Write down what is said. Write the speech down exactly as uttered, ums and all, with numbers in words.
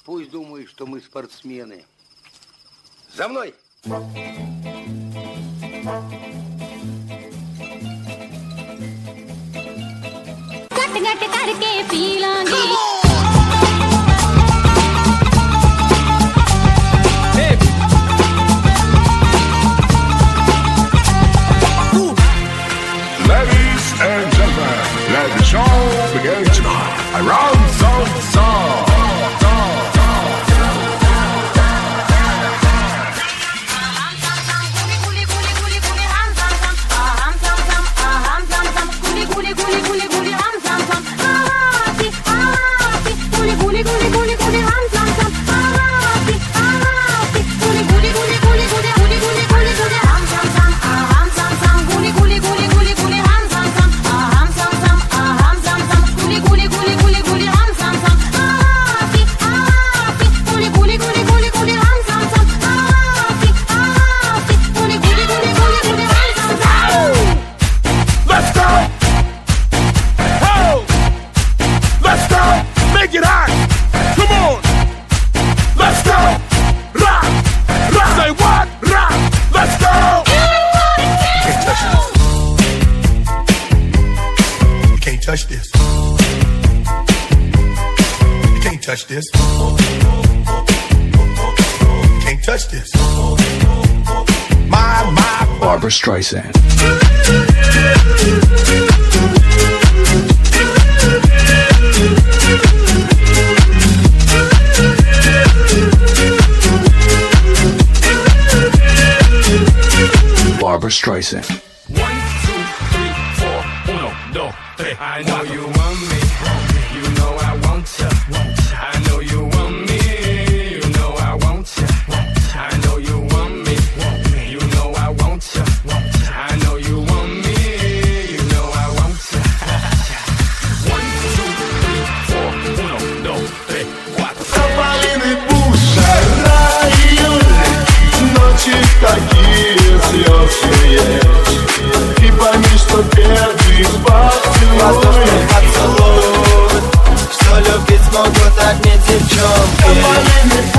Пусть думают, что мы спортсмены. За мной! गट करके पी लांगी Ladies and gentlemen, let the show begin tonight. Around Zone Zone. Touch this. You can't touch this. You can't touch this. My, my. Barbra Streisand. Barbra Streisand. One, two, three, four. Uno, dos, tres. I know you want me. You know I want ya. I know you want me. You know I want ya. I know you want me. You know I want ya. I know you want me. You know I want ya. One, two, three, four. Uno, dos, tres, cuatro. Тополиный пуш, жара июля, ночи такие звездные. И пойми, что первый поцелуй, воздушный поцелуй, что любить смогут одни девчонки.